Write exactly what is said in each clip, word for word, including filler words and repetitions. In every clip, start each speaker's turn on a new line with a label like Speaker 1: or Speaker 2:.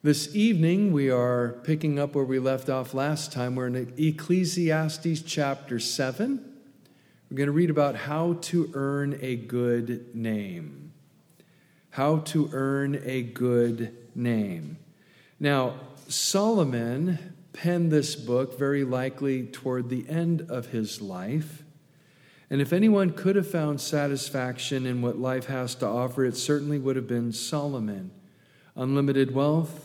Speaker 1: This evening, we are picking up where we left off last time. We're in Ecclesiastes chapter seven. We're going to read about how to earn a good name. How to earn a good name. Now, Solomon penned this book very likely toward the end of his life. And if anyone could have found satisfaction in what life has to offer, it certainly would have been Solomon. Unlimited wealth,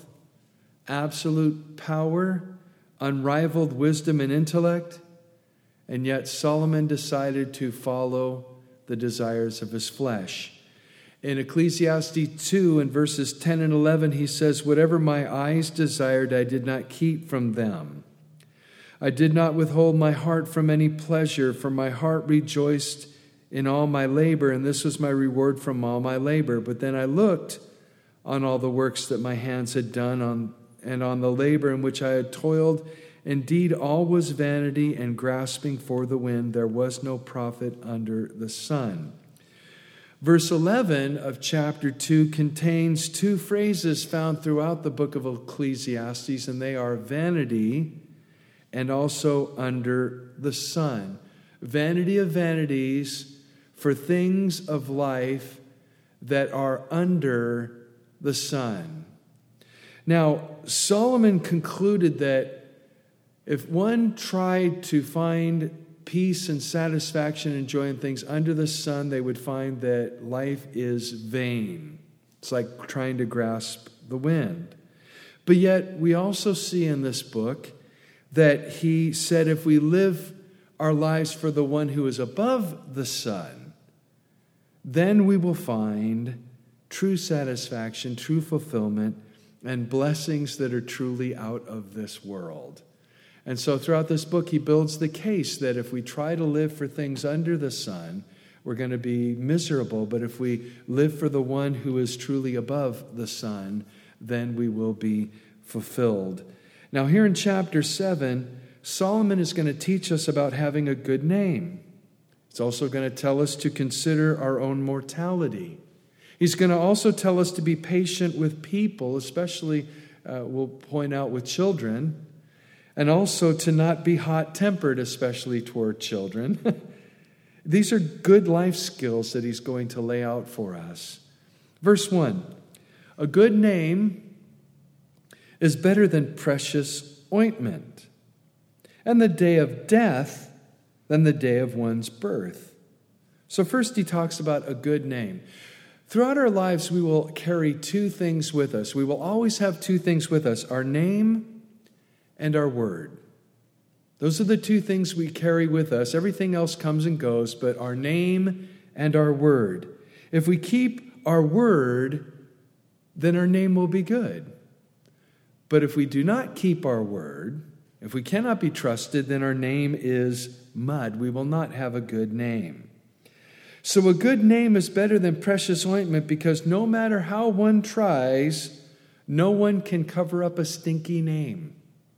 Speaker 1: absolute power, unrivaled wisdom and intellect, and yet Solomon decided to follow the desires of his flesh. In Ecclesiastes two, in verses ten and eleven, he says, "Whatever my eyes desired, I did not keep from them. I did not withhold my heart from any pleasure, for my heart rejoiced in all my labor, and this was my reward from all my labor. But then I looked on all the works that my hands had done, on and on the labor in which I had toiled. Indeed, all was vanity and grasping for the wind. There was no profit under the sun." Verse eleven of chapter two contains two phrases found throughout the book of Ecclesiastes, and they are vanity and also under the sun. Vanity of vanities for things of life that are under the sun. Now, Solomon concluded that if one tried to find peace and satisfaction and joy in things under the sun, they would find that life is vain. It's like trying to grasp the wind. But yet, we also see in this book that he said if we live our lives for the one who is above the sun, then we will find true satisfaction, true fulfillment, and blessings that are truly out of this world. And so throughout this book, he builds the case that if we try to live for things under the sun, we're going to be miserable. But if we live for the one who is truly above the sun, then we will be fulfilled. Now here in chapter seven, Solomon is going to teach us about having a good name. It's also going to tell us to consider our own mortality. He's going to also tell us to be patient with people, especially, uh, we'll point out, with children, and also to not be hot-tempered, especially toward children. These are good life skills that he's going to lay out for us. Verse one, a good name is better than precious ointment, and the day of death than the day of one's birth. So first he talks about a good name. Throughout our lives, we will carry two things with us. We will always have two things with us, our name and our word. Those are the two things we carry with us. Everything else comes and goes, but our name and our word. If we keep our word, then our name will be good. But if we do not keep our word, if we cannot be trusted, then our name is mud. We will not have a good name. So a good name is better than precious ointment because no matter how one tries, no one can cover up a stinky name.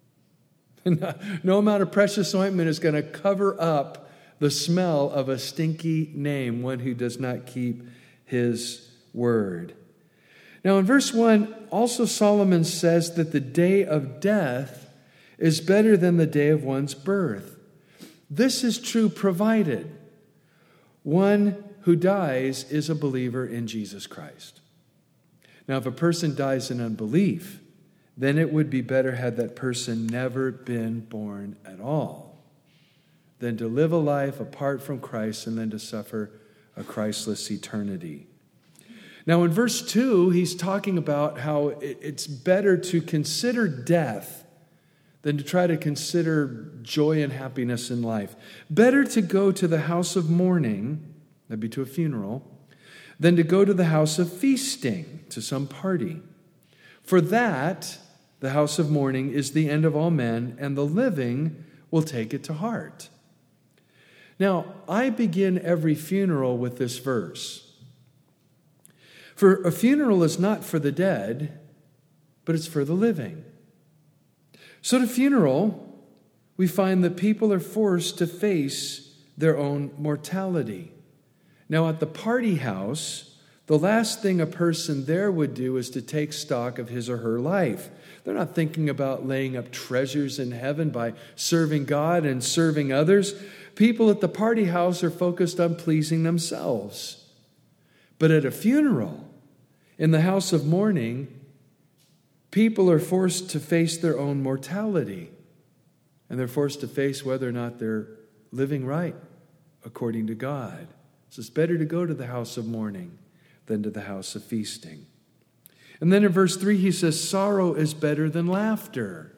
Speaker 1: No amount of precious ointment is going to cover up the smell of a stinky name, one who does not keep his word. Now in verse one, also Solomon says that the day of death is better than the day of one's birth. This is true provided one who dies is a believer in Jesus Christ. Now, if a person dies in unbelief, then it would be better had that person never been born at all than to live a life apart from Christ and then to suffer a Christless eternity. Now, in verse two, he's talking about how it's better to consider death than to try to consider joy and happiness in life. Better to go to the house of mourning, that'd be to a funeral, than to go to the house of feasting, to some party. For that, the house of mourning is the end of all men, and the living will take it to heart. Now, I begin every funeral with this verse. For a funeral is not for the dead, but it's for the living. So at a funeral, we find that people are forced to face their own mortality. Now at the party house, The last thing a person there would do is to take stock of his or her life. They're not thinking about laying up treasures in heaven by serving God and serving others. People at the party house are focused on pleasing themselves. But at a funeral, in the house of mourning, people are forced to face their own mortality. And they're forced to face whether or not they're living right according to God. So it's better to go to the house of mourning than to the house of feasting. And then in verse three, he says, sorrow is better than laughter.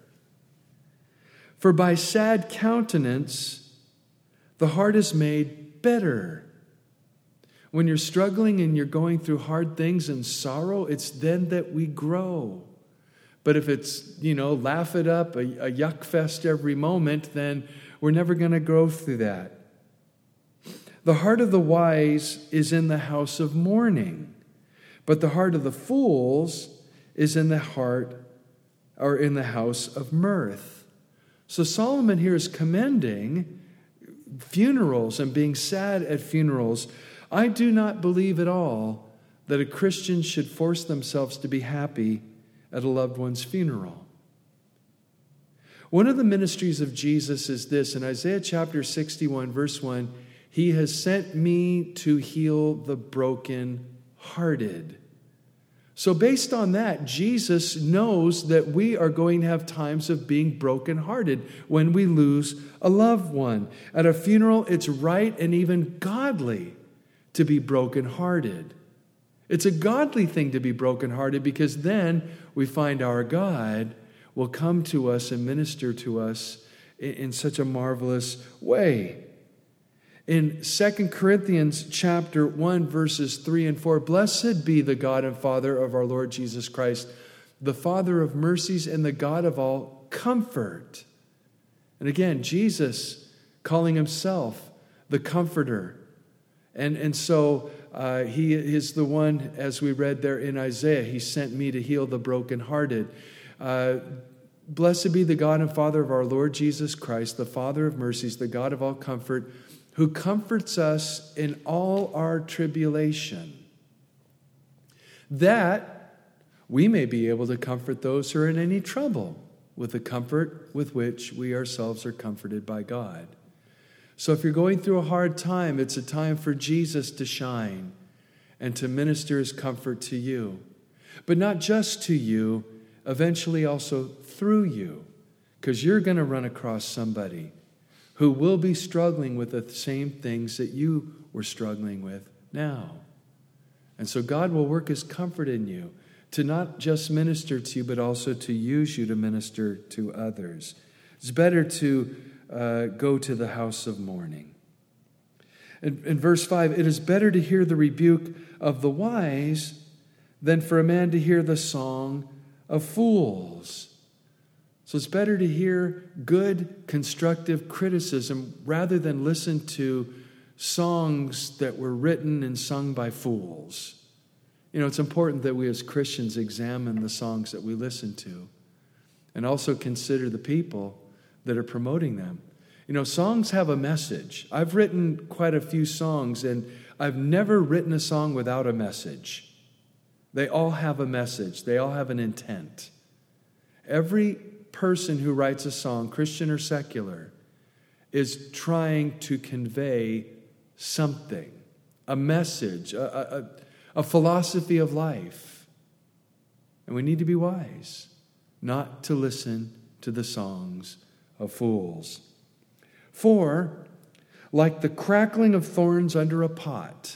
Speaker 1: For by sad countenance, the heart is made better. When you're struggling and you're going through hard things and sorrow, it's then that we grow. But if it's, you know, laugh it up, a, a yuck fest every moment, then we're never going to grow through that. The heart of the wise is in the house of mourning, but the heart of the fools is in the heart or in the house of mirth. So Solomon here is commending funerals and being sad at funerals. I do not believe at all that a Christian should force themselves to be happy at a loved one's funeral. One of the ministries of Jesus is this. In Isaiah chapter sixty-one, verse one, he has sent me to heal the brokenhearted. So based on that, Jesus knows that we are going to have times of being brokenhearted when we lose a loved one. At a funeral, it's right and even godly to be brokenhearted. It's a godly thing to be brokenhearted because then we find our God will come to us and minister to us in, in such a marvelous way. In Second Corinthians chapter one, verses three and four, blessed be the God and Father of our Lord Jesus Christ, the Father of mercies and the God of all comfort. And again, Jesus calling himself the Comforter. And, and so uh, he is the one, as we read there in Isaiah, he sent me to heal the brokenhearted. Uh, blessed be the God and Father of our Lord Jesus Christ, the Father of mercies, the God of all comfort, who comforts us in all our tribulation, that we may be able to comfort those who are in any trouble with the comfort with which we ourselves are comforted by God. So if you're going through a hard time, it's a time for Jesus to shine and to minister his comfort to you. But not just to you, eventually also through you, because you're going to run across somebody who will be struggling with the same things that you were struggling with now. And so God will work his comfort in you to not just minister to you, but also to use you to minister to others. It's better to uh, go to the house of mourning. In, in verse five, it is better to hear the rebuke of the wise than for a man to hear the song of fools. So it's better to hear good, constructive criticism rather than listen to songs that were written and sung by fools. You know, it's important that we as Christians examine the songs that we listen to and also consider the people that are promoting them. You know, songs have a message. I've written quite a few songs, and I've never written a song without a message. They all have a message. They all have an intent. Every person who writes a song, Christian or secular, is trying to convey something, a message, a, a, a philosophy of life. And we need to be wise not to listen to the songs of fools. For, like the crackling of thorns under a pot,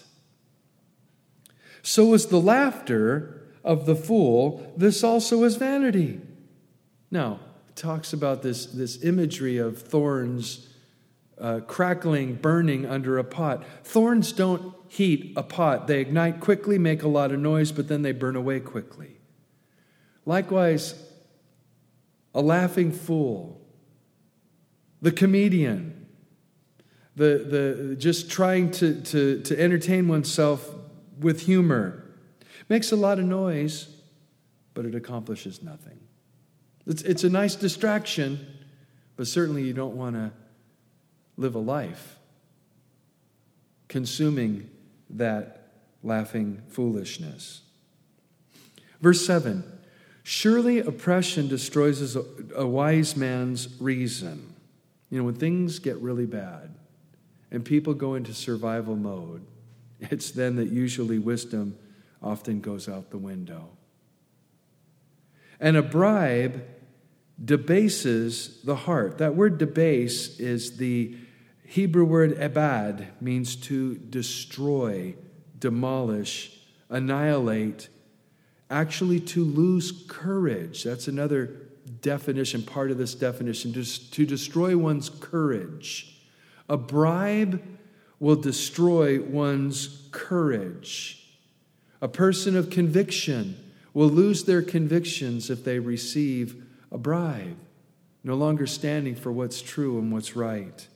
Speaker 1: so is the laughter of the fool. This also is vanity. Now, it talks about this, this imagery of thorns uh, crackling, burning under a pot. Thorns don't heat a pot. They ignite quickly, make a lot of noise, but then they burn away quickly. Likewise, a laughing fool, the comedian, the, the just trying to, to, to entertain oneself with humor, makes a lot of noise, but it accomplishes nothing. It's, it's a nice distraction, but certainly you don't want to live a life consuming that laughing foolishness. Verse seven, surely oppression destroys a, a wise man's reason. You know, when things get really bad and people go into survival mode, it's then that usually wisdom often goes out the window. And a bribe debases the heart. That word debase is the Hebrew word ebad, means to destroy, demolish, annihilate, actually to lose courage. That's another definition, part of this definition, to, to destroy one's courage. A bribe will destroy one's courage. A person of conviction will lose their convictions if they receive a bribe, no longer standing for what's true and what's right.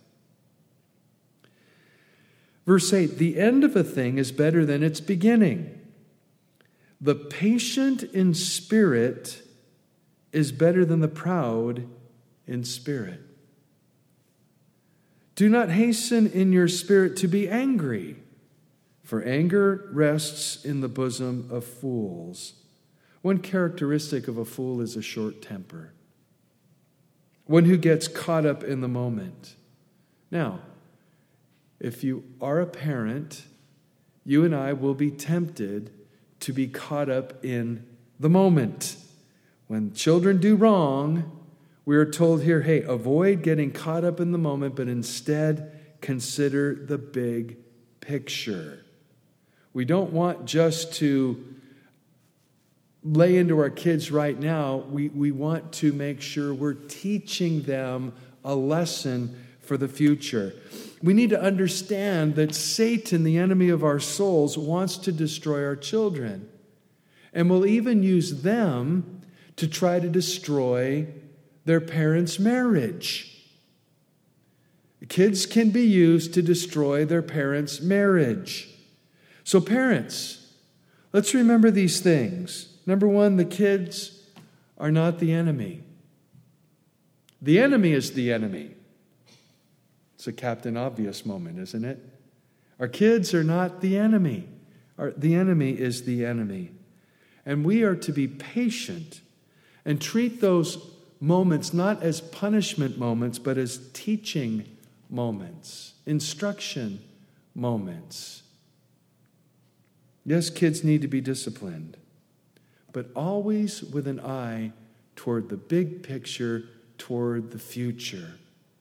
Speaker 1: Verse eight, the end of a thing is better than its beginning. The patient in spirit is better than the proud in spirit. Do not hasten in your spirit to be angry, for anger rests in the bosom of fools. One characteristic of a fool is a short temper, one who gets caught up in the moment. Now, if you are a parent, you and I will be tempted to be caught up in the moment. When children do wrong, we are told here, hey, avoid getting caught up in the moment, but instead consider the big picture. We don't want just to lay into our kids right now. We, we want to make sure we're teaching them a lesson for the future. We need to understand that Satan, the enemy of our souls, wants to destroy our children, and will even use them to try to destroy their parents' marriage. Kids can be used to destroy their parents' marriage. So parents, let's remember these things. Number one, the kids are not the enemy. The enemy is the enemy. It's a Captain Obvious moment, isn't it? Our kids are not the enemy. Our, the enemy is the enemy. And we are to be patient and treat those moments not as punishment moments, but as teaching moments, instruction moments. Yes, kids need to be disciplined, but always with an eye toward the big picture, toward the future.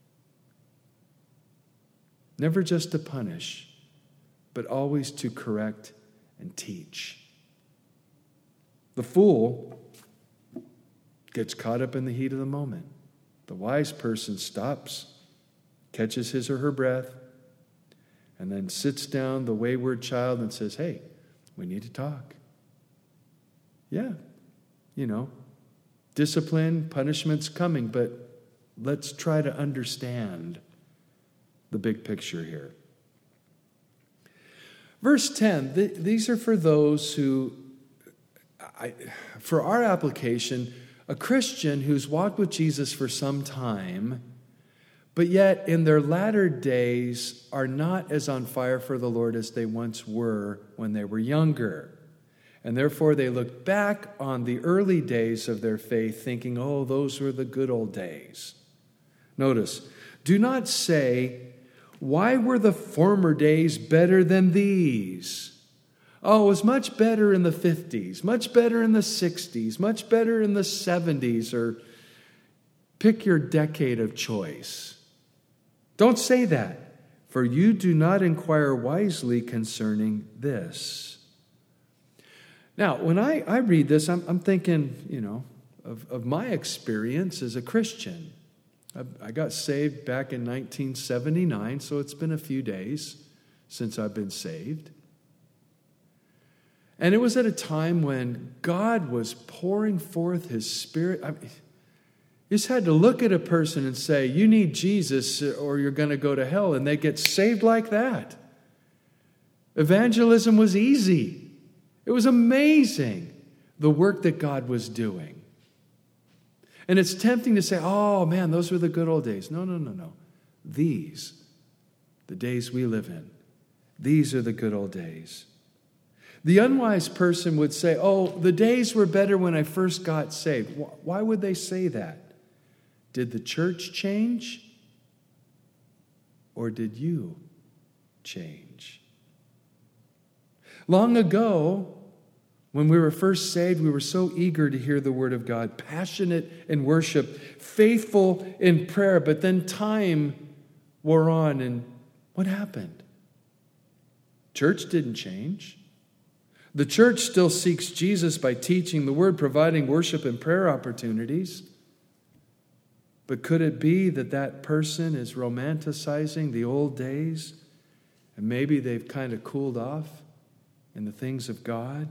Speaker 1: Never just to punish, but always to correct and teach. The fool gets caught up in the heat of the moment. The wise person stops, catches his or her breath, and then sits down the wayward child and says, hey, we need to talk. Yeah, you know, discipline, punishment's coming, but let's try to understand the big picture here. Verse ten, th- these are for those who, I, for our application, a Christian who's walked with Jesus for some time, but yet in their latter days are not as on fire for the Lord as they once were when they were younger. And therefore they look back on the early days of their faith thinking, oh, those were the good old days. Notice, do not say, why were the former days better than these? Oh, it was much better in the fifties, much better in the sixties, much better in the seventies, or pick your decade of choice. Don't say that, for you do not inquire wisely concerning this. Now, when I, I read this, I'm, I'm thinking, you know, of, of my experience as a Christian. I, I got saved back in nineteen seventy-nine, so it's been a few days since I've been saved. And it was at a time when God was pouring forth His Spirit. I mean, you just had to look at a person and say, you need Jesus or you're going to go to hell, and they get saved like that. Evangelism was easy. It was amazing, the work that God was doing. And it's tempting to say, oh man, those were the good old days. No, no, no, no. These, the days we live in, these are the good old days. The unwise person would say, oh, the days were better when I first got saved. Why would they say that? Did the church change? Or did you change? Long ago, when we were first saved, we were so eager to hear the word of God, passionate in worship, faithful in prayer, but then time wore on, and what happened? Church didn't change. The church still seeks Jesus by teaching the word, providing worship and prayer opportunities. But could it be that that person is romanticizing the old days, and maybe they've kind of cooled off in the things of God?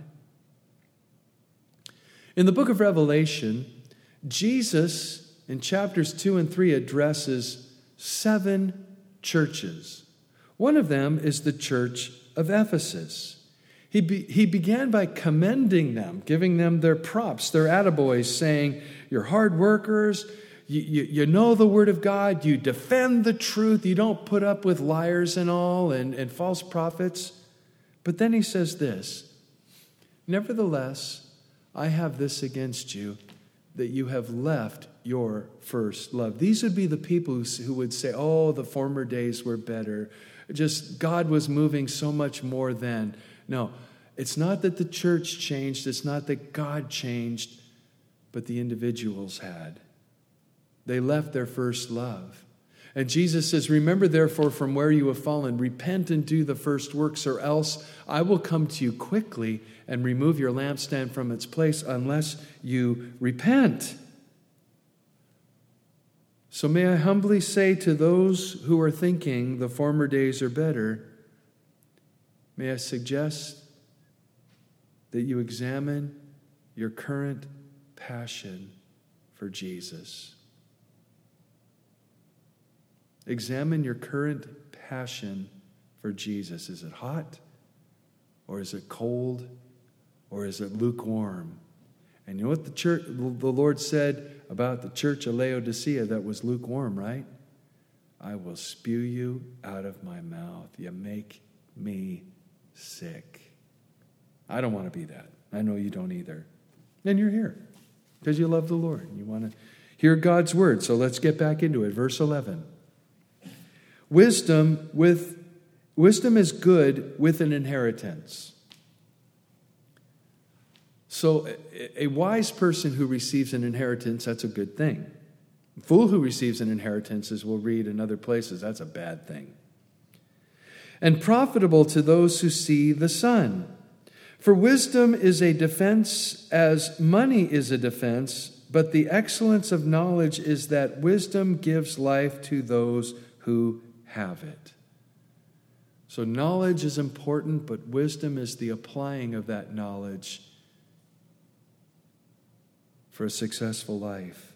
Speaker 1: In the book of Revelation, Jesus, in chapters two and three, addresses seven churches. One of them is the church of Ephesus. He, be, he began by commending them, giving them their props, their attaboys, saying, you're hard workers, you, you, you know the word of God, you defend the truth, you don't put up with liars and all and, and false prophets. But then he says this, nevertheless, I have this against you, that you have left your first love. These would be the people who, who would say, oh, the former days were better. Just God was moving so much more then. No, it's not that the church changed. It's not that God changed, but the individuals had. They left their first love. And Jesus says, remember therefore from where you have fallen, repent and do the first works, or else I will come to you quickly and remove your lampstand from its place unless you repent. So may I humbly say to those who are thinking the former days are better, may I suggest that you examine your current passion for Jesus. Examine your current passion for Jesus. Is it hot? Or is it cold? Or is it lukewarm? And you know what the church, the Lord said about the church of Laodicea that was lukewarm, right? I will spew you out of my mouth. You make me sick. I don't want to be that. I know you don't either. And you're here because you love the Lord. You want to hear God's word. So let's get back into it. Verse eleven. Wisdom with wisdom is good with an inheritance. So a, a wise person who receives an inheritance, that's a good thing. A fool who receives an inheritance, as we'll read in other places, that's a bad thing. And profitable to those who see the sun. For wisdom is a defense as money is a defense, but the excellence of knowledge is that wisdom gives life to those who have it. So knowledge is important, but wisdom is the applying of that knowledge for a successful life.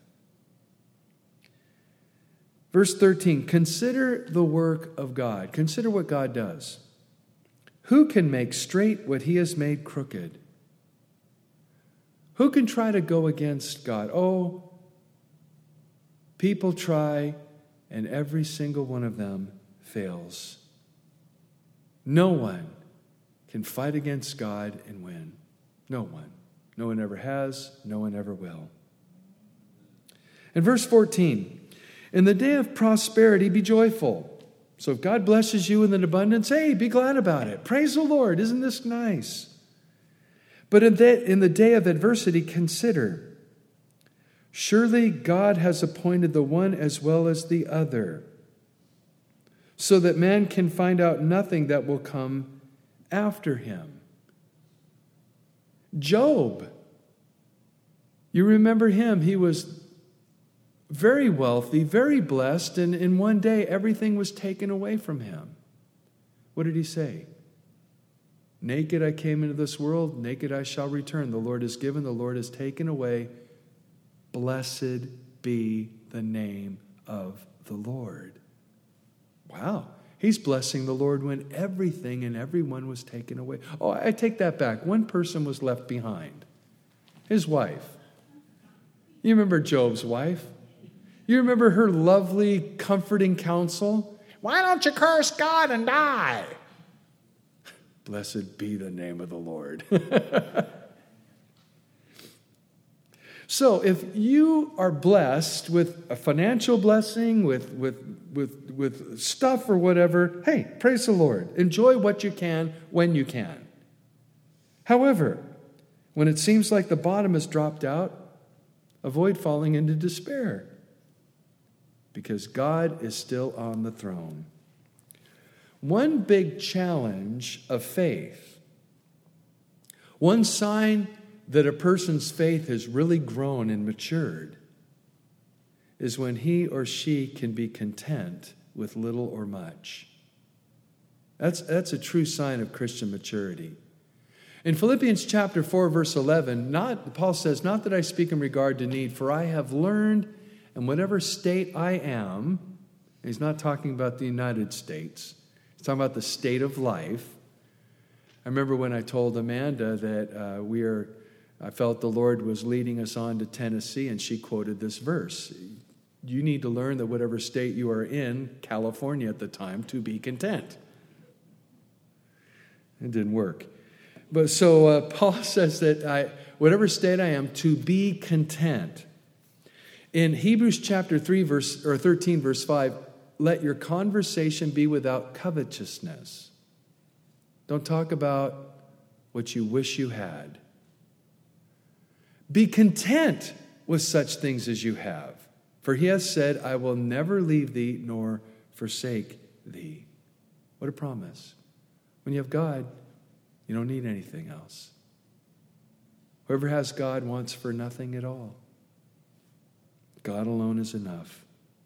Speaker 1: Verse thirteen, consider the work of God. Consider what God does. Who can make straight what he has made crooked? Who can try to go against God? Oh, people try, and every single one of them fails. No one can fight against God and win. No one. No one ever has. No one ever will. In verse fourteen, in the day of prosperity, be joyful. So if God blesses you in an abundance, hey, be glad about it. Praise the Lord. Isn't this nice? But in the, in the day of adversity, consider. Surely God has appointed the one as well as the other, so that man can find out nothing that will come after him. Job, you remember him. He was very wealthy, very blessed, and in one day everything was taken away from him. What did he say? Naked I came into this world, naked I shall return. The Lord has given, the Lord has taken away. Blessed be the name of the Lord. Wow. He's blessing the Lord when everything and everyone was taken away. Oh, I take that back. One person was left behind. His wife. You remember Job's wife? You remember her lovely, comforting counsel? Why don't you curse God and die? Blessed be the name of the Lord. So if you are blessed with a financial blessing, with, with, with, with stuff or whatever, hey, praise the Lord. Enjoy what you can when you can. However, when it seems like the bottom has dropped out, avoid falling into despair, because God is still on the throne. One big challenge of faith, one sign that a person's faith has really grown and matured, is when he or she can be content with little or much. That's, that's a true sign of Christian maturity. In Philippians chapter four, verse eleven, not, Paul says, "Not that I speak in regard to need, for I have learned in whatever state I am," and he's not talking about the United States, he's talking about the state of life. I remember when I told Amanda that uh, we are, I felt the Lord was leading us on to Tennessee, and she quoted this verse. You need to learn that whatever state you are in, California at the time, to be content. It didn't work. But so uh, Paul says that I, whatever state I am, to be content. In Hebrews chapter three, verse or thirteen, verse five, let your conversation be without covetousness. Don't talk about what you wish you had. Be content with such things as you have. For he has said, I will never leave thee nor forsake thee. What a promise. When you have God, you don't need anything else. Whoever has God wants for nothing at all. God alone is enough.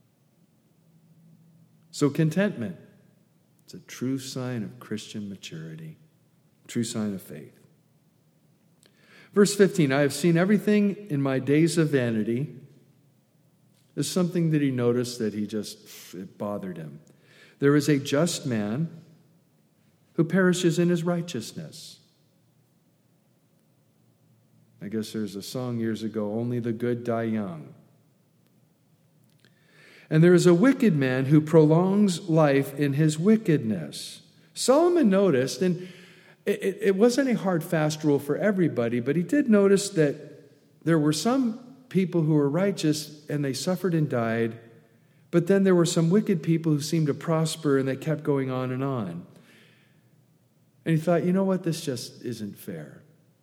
Speaker 1: So contentment, it's a true sign of Christian maturity, true sign of faith. Verse fifteen, I have seen everything in my days of vanity. There's something that he noticed that he just, it bothered him. There is a just man who perishes in his righteousness. I guess there's a song years ago, only the good die young. And there is a wicked man who prolongs life in his wickedness. Solomon noticed, and it, it wasn't a hard, fast rule for everybody, but he did notice that there were some people who were righteous and they suffered and died, but then there were some wicked people who seemed to prosper and they kept going on and on. And he thought, you know what, this just isn't fair.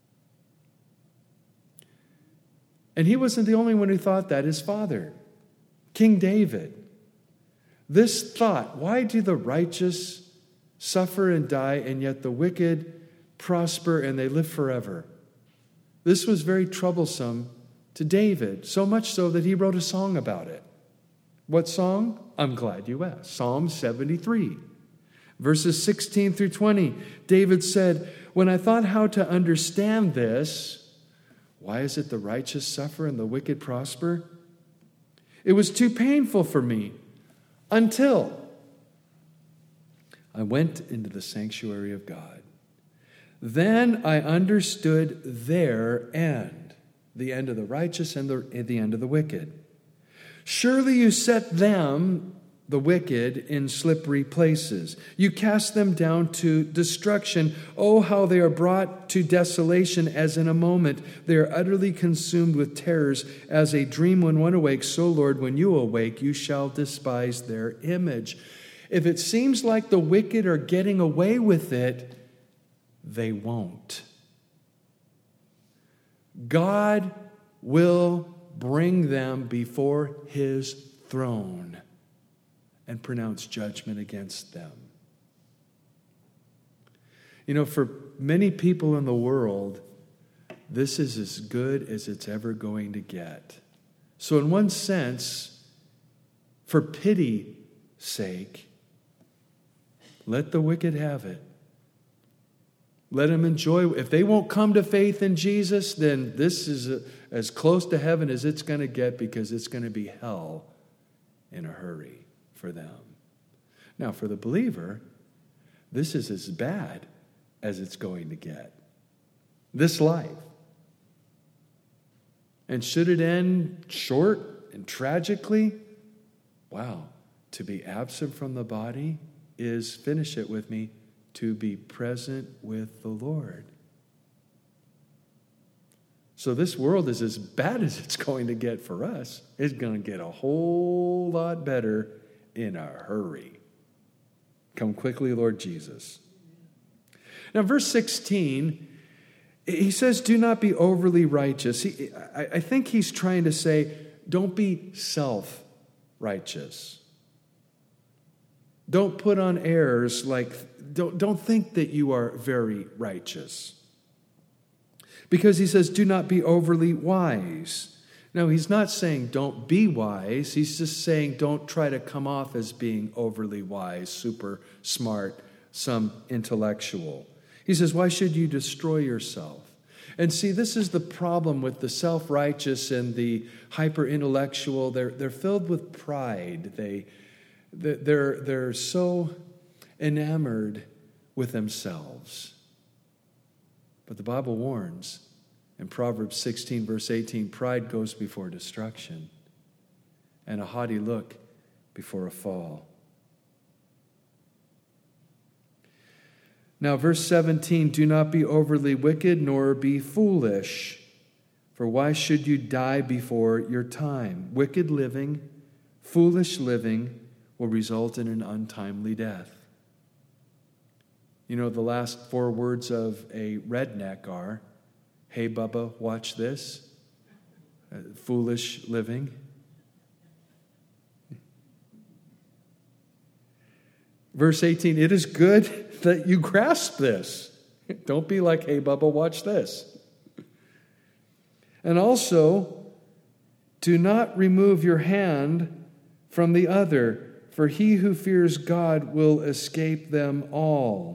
Speaker 1: And he wasn't the only one who thought that. His father, King David. This thought, why do the righteous suffer and die, and yet the wicked prosper and they live forever? This was very troublesome to David, so much so that he wrote a song about it. What song? I'm glad you asked. Psalm seventy-three. Verses sixteen through twenty, David said, when I thought how to understand this, why is it the righteous suffer and the wicked prosper? It was too painful for me until I went into the sanctuary of God. Then I understood their end, the end of the righteous and the, and the end of the wicked. Surely you set them, the wicked, in slippery places. You cast them down to destruction. Oh, how they are brought to desolation as in a moment. They are utterly consumed with terrors as a dream when one awakes. So, Lord, when you awake, you shall despise their image. If it seems like the wicked are getting away with it, they won't. God will bring them before his throne and pronounce judgment against them. You know, for many people in the world, this is as good as it's ever going to get. So in one sense, for pity's sake, let the wicked have it. Let them enjoy. If they won't come to faith in Jesus, then this is a, as close to heaven as it's going to get, because it's going to be hell in a hurry for them. Now, for the believer, this is as bad as it's going to get. This life. And should it end short and tragically, wow, to be absent from the body is, finish it with me, to be present with the Lord. So this world is as bad as it's going to get for us. It's going to get a whole lot better in a hurry. Come quickly, Lord Jesus. Now, verse sixteen, he says, do not be overly righteous. He, I, I think he's trying to say, don't be self-righteous. Don't put on airs like, don't, don't think that you are very righteous. Because he says, do not be overly wise. No, he's not saying don't be wise. He's just saying don't try to come off as being overly wise, super smart, some intellectual. He says, why should you destroy yourself? And see, this is the problem with the self-righteous and the hyper-intellectual. They're, they're filled with pride. They, they're, they're so enamored with themselves. But the Bible warns in Proverbs sixteen, verse eighteen, pride goes before destruction, and a haughty look before a fall. Now, verse seventeen, do not be overly wicked, nor be foolish, for why should you die before your time? Wicked living, foolish living will result in an untimely death. You know, the last four words of a redneck are, hey, Bubba, watch this. Uh, foolish living. Verse eighteen, it is good that you grasp this. Don't be like, hey, Bubba, watch this. And also, do not remove your hand from the other, for he who fears God will escape them all.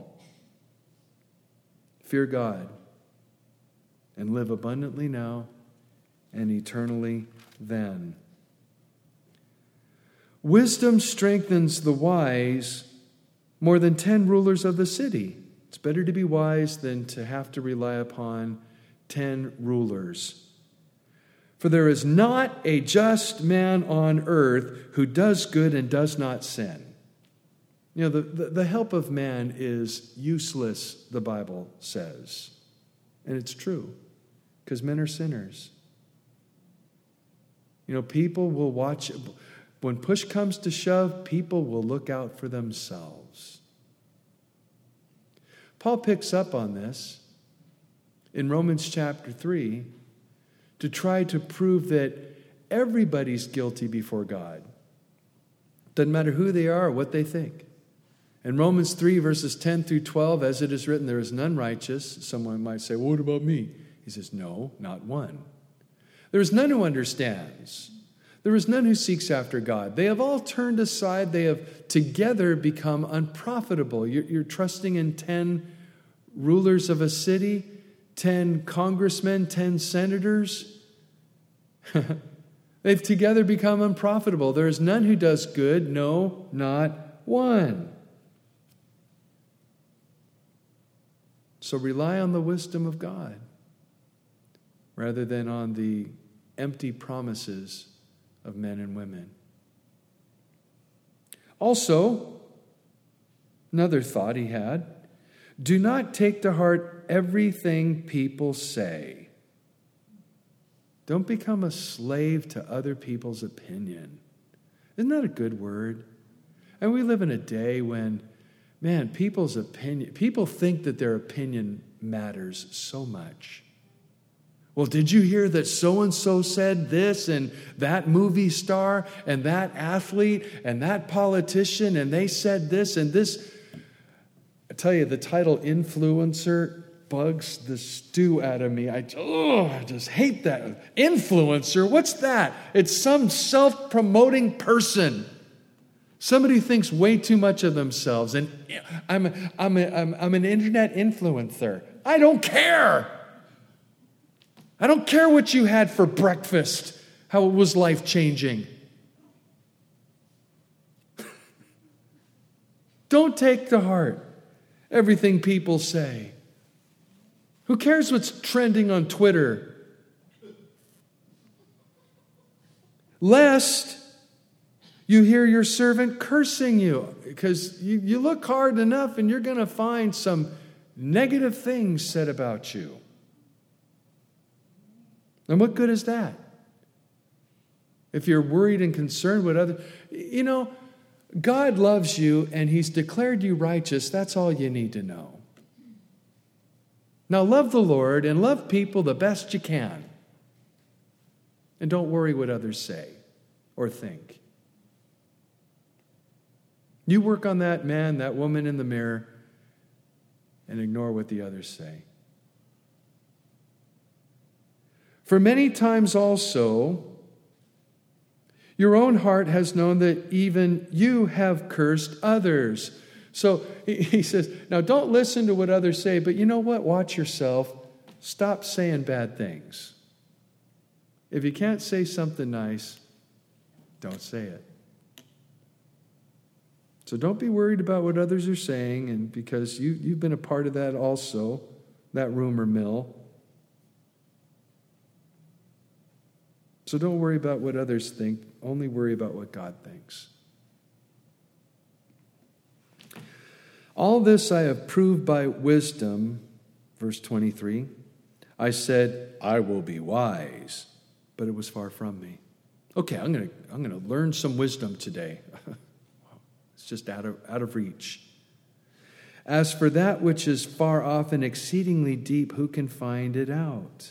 Speaker 1: Fear God and live abundantly now and eternally then. Wisdom strengthens the wise more than ten rulers of the city. It's better to be wise than to have to rely upon ten rulers. For there is not a just man on earth who does good and does not sin. You know, the, the, the help of man is useless, the Bible says. And it's true, because men are sinners. You know, people will watch, when push comes to shove, people will look out for themselves. Paul picks up on this in Romans chapter three to try to prove that everybody's guilty before God. Doesn't matter who they are or what they think. In Romans three, verses ten through twelve, as it is written, there is none righteous. Someone might say, well, what about me? He says, no, not one. There is none who understands. There is none who seeks after God. They have all turned aside. They have together become unprofitable. You're, you're trusting in ten rulers of a city, ten congressmen, ten senators. They've together become unprofitable. There is none who does good, no, not one. So rely on the wisdom of God rather than on the empty promises of men and women. Also, another thought he had, do not take to heart everything people say. Don't become a slave to other people's opinion. Isn't that a good word? And we live in a day when, man, people's opinion, people think that their opinion matters so much. Well, did you hear that so-and-so said this, and that movie star and that athlete and that politician, and they said this and this? I tell you, the title influencer bugs the stew out of me. I, oh, I just hate that. Influencer, what's that? It's some self-promoting person. Somebody who thinks way too much of themselves. And I'm, I'm, a, I'm, I'm an internet influencer. I don't care. I don't care what you had for breakfast, how it was life-changing. Don't take to heart everything people say. Who cares what's trending on Twitter? Lest You hear your servant cursing you because you, you look hard enough and you're going to find some negative things said about you. And what good is that? If you're worried and concerned with others, you know, God loves you and He's declared you righteous. That's all you need to know. Now love the Lord and love people the best you can. And don't worry what others say or think. You work on that man, that woman in the mirror, and ignore what the others say. For many times also, your own heart has known that even you have cursed others. So he says, now don't listen to what others say, but you know what? Watch yourself. Stop saying bad things. If you can't say something nice, don't say it. So don't be worried about what others are saying, and because you, you've been a part of that also, that rumor mill. So don't worry about what others think. Only worry about what God thinks. All this I have proved by wisdom, verse twenty-three. I said, I will be wise, but it was far from me. Okay, I'm going to I'm going to learn some wisdom today. It's just out of, out of reach. As for that which is far off and exceedingly deep, who can find it out?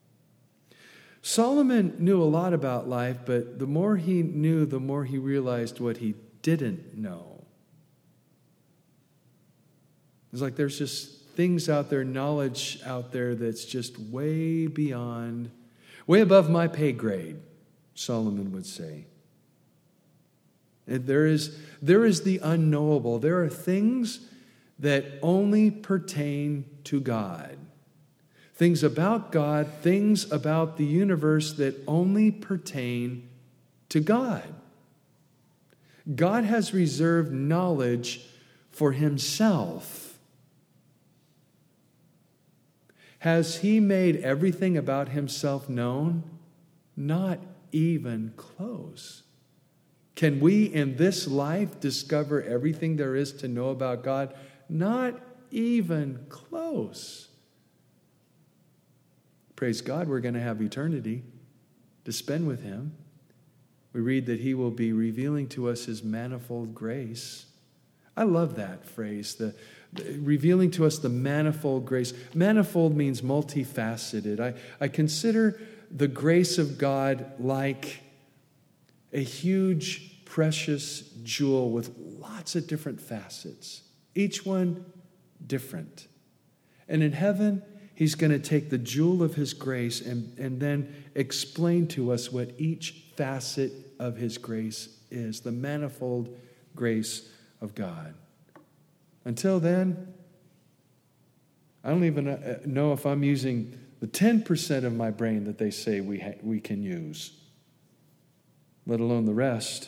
Speaker 1: Solomon knew a lot about life, but the more he knew, the more he realized what he didn't know. It's like there's just things out there, knowledge out there that's just way beyond, way above my pay grade, Solomon would say. And there is, there is the unknowable. There are things that only pertain to God. Things about God, things about the universe that only pertain to God. God has reserved knowledge for Himself. Has He made everything about Himself known? Not even close. Can we in this life discover everything there is to know about God? Not even close. Praise God, we're going to have eternity to spend with Him. We read that He will be revealing to us His manifold grace. I love that phrase, the, the revealing to us the manifold grace. Manifold means multifaceted. I, I consider the grace of God like a huge, precious jewel with lots of different facets, each one different. And in heaven, He's going to take the jewel of His grace and, and then explain to us what each facet of His grace is, the manifold grace of God. Until then, I don't even know if I'm using the ten percent of my brain that they say we ha- we can use, let alone the rest.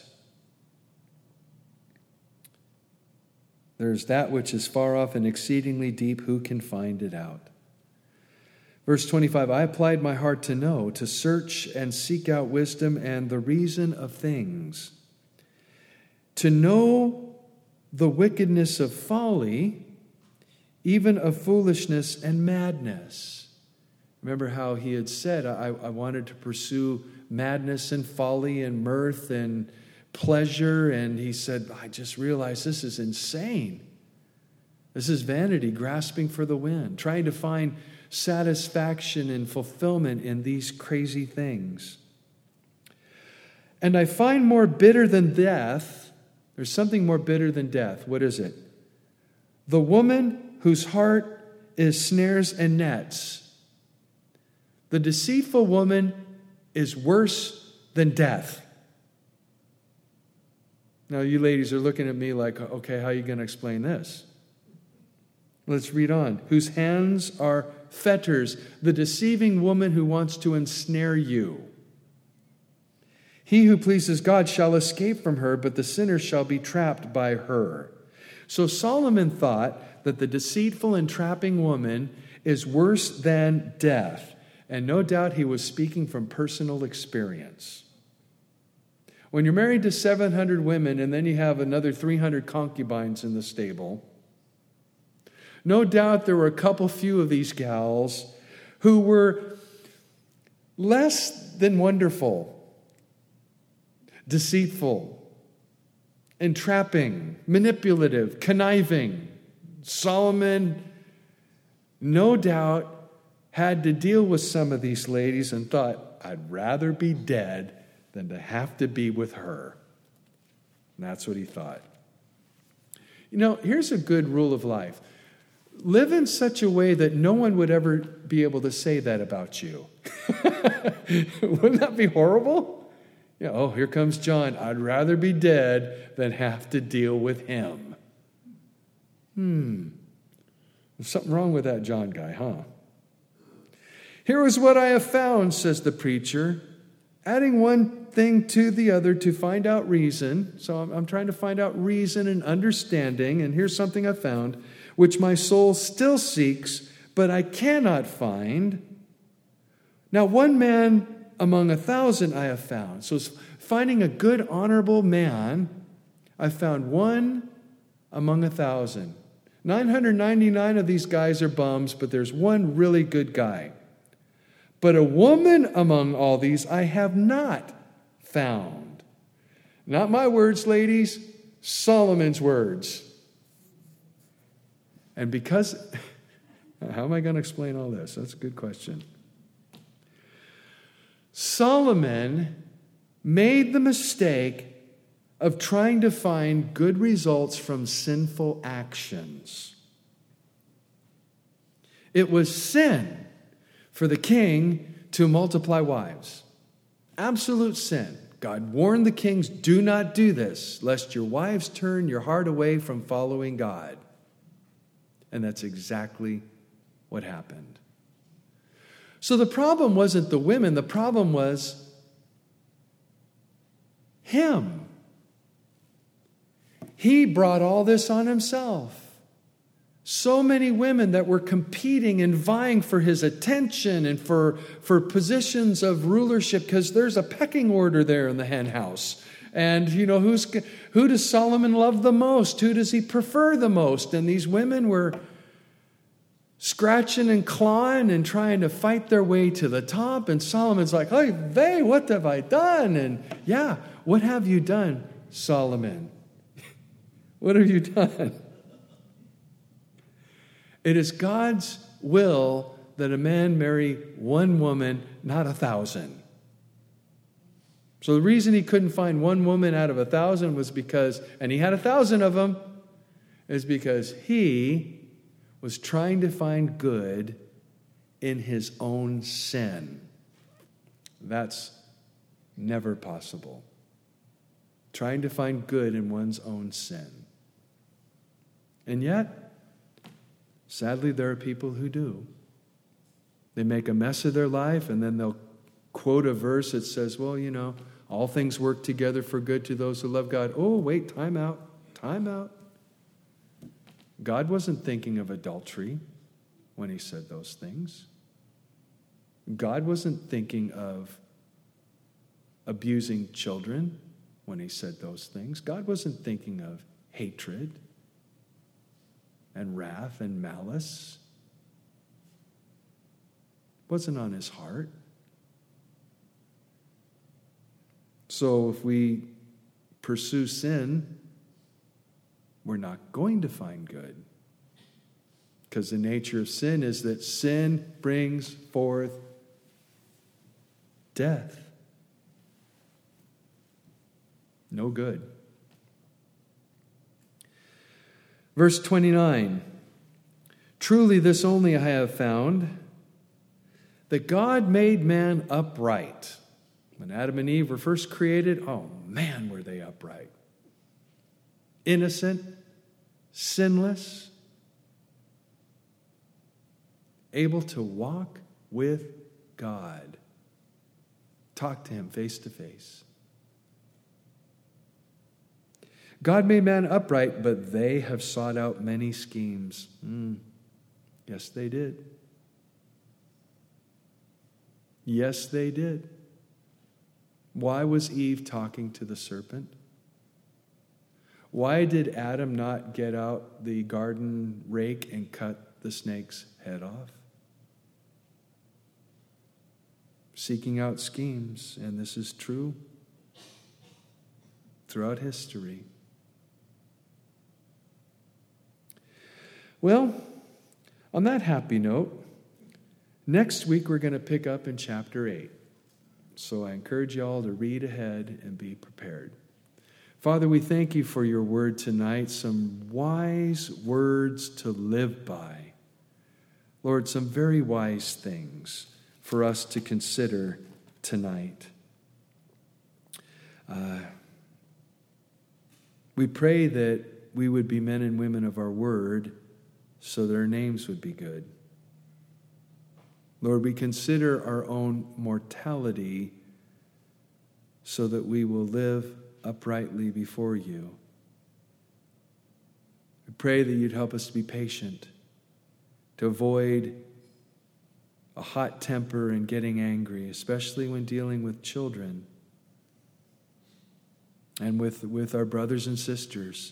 Speaker 1: There's that which is far off and exceedingly deep. Who can find it out? Verse twenty-five, I applied my heart to know, to search and seek out wisdom and the reason of things, to know the wickedness of folly, even of foolishness and madness. Remember how he had said, I, I wanted to pursue madness and folly and mirth and pleasure, and he said, I just realized this is insane. This is vanity, grasping for the wind, trying to find satisfaction and fulfillment in these crazy things. And I find more bitter than death, there's something more bitter than death. What is it? The woman whose heart is snares and nets. The deceitful woman is worse than death. Now, you ladies are looking at me like, okay, how are you going to explain this? Let's read on. Whose hands are fetters, the deceiving woman who wants to ensnare you. He who pleases God shall escape from her, but the sinner shall be trapped by her. So Solomon thought that the deceitful and trapping woman is worse than death. And no doubt he was speaking from personal experience. When you're married to seven hundred women and then you have another three hundred concubines in the stable, no doubt there were a couple few of these gals who were less than wonderful, deceitful, entrapping, manipulative, conniving. Solomon, no doubt, had to deal with some of these ladies and thought, I'd rather be dead than to have to be with her. And that's what he thought. You know, here's a good rule of life. Live in such a way that no one would ever be able to say that about you. Wouldn't that be horrible? Yeah, oh, here comes John. I'd rather be dead than have to deal with him. Hmm. There's something wrong with that John guy, huh? Here is what I have found, says the preacher, adding one thing to the other to find out reason. So I'm, I'm trying to find out reason and understanding, and here's something I found, which my soul still seeks, but I cannot find. Now, one man among a thousand I have found. So finding a good, honorable man, I found one among a thousand. nine hundred ninety-nine of these guys are bums, but there's one really good guy. But a woman among all these I have not found. Not my words, ladies, Solomon's words. And because, how am I going to explain all this? That's a good question. Solomon made the mistake of trying to find good results from sinful actions. It was sin for the king to multiply wives. Absolute sin. God warned the kings, do not do this, lest your wives turn your heart away from following God. And that's exactly what happened. So the problem wasn't the women, the problem was him. He brought all this on himself. So many women that were competing and vying for his attention and for, for positions of rulership, because there's a pecking order there in the hen house. And, you know, who's who does Solomon love the most? Who does he prefer the most? And these women were scratching and clawing and trying to fight their way to the top. And Solomon's like, hey, they, what have I done? And yeah, what have you done, Solomon? What have you done? It is God's will that a man marry one woman, not a thousand. So the reason he couldn't find one woman out of a thousand was because, and he had a thousand of them, is because he was trying to find good in his own sin. That's never possible. Trying to find good in one's own sin. And yet, sadly, there are people who do. They make a mess of their life, and then they'll quote a verse that says, well, you know, all things work together for good to those who love God. Oh, wait, time out, time out. God wasn't thinking of adultery when he said those things. God wasn't thinking of abusing children when he said those things. God wasn't thinking of hatred and wrath and malice. It wasn't on his heart. So if we pursue sin, we're not going to find good. Because the nature of sin is that sin brings forth death. No good. Verse twenty-nine, truly this only I have found, that God made man upright. When Adam and Eve were first created, oh man, were they upright. Innocent, sinless, able to walk with God. Talk to him face to face. God made man upright, but they have sought out many schemes. Mm. Yes, they did. Yes, they did. Why was Eve talking to the serpent? Why did Adam not get out the garden rake and cut the snake's head off? Seeking out schemes, and this is true throughout history. Well, on that happy note, next week we're going to pick up in chapter eight. So I encourage you all to read ahead and be prepared. Father, we thank you for your word tonight, some wise words to live by. Lord, some very wise things for us to consider tonight. Uh, we pray that we would be men and women of our word so that our names would be good. Lord, we consider our own mortality so that we will live uprightly before you. We pray that you'd help us to be patient, to avoid a hot temper and getting angry, especially when dealing with children and with, with our brothers and sisters.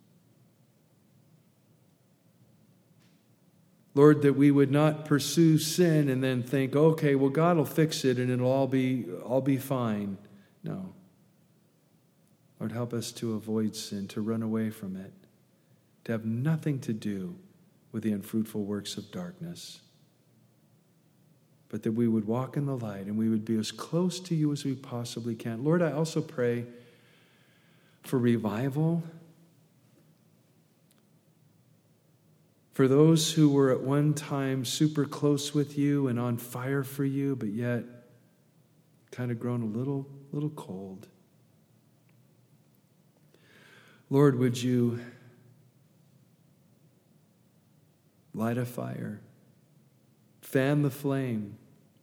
Speaker 1: Lord, that we would not pursue sin and then think, okay, well, God will fix it and it'll all be, all be fine. No. Lord, help us to avoid sin, to run away from it, to have nothing to do with the unfruitful works of darkness, but that we would walk in the light and we would be as close to you as we possibly can. Lord, I also pray for revival, for those who were at one time super close with you and on fire for you, but yet kind of grown a little, little cold. Lord, would you light a fire, fan the flame,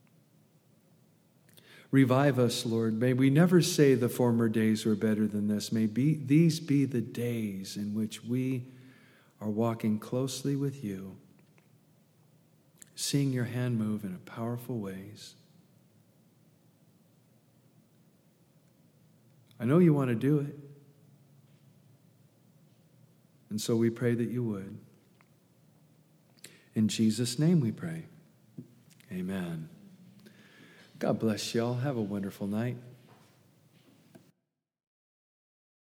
Speaker 1: revive us, Lord. May we never say the former days were better than this. May be, these be the days in which we are walking closely with you, seeing your hand move in powerful ways. I know you want to do it. And so we pray that you would. In Jesus' name we pray. Amen. God bless y'all. Have a wonderful night.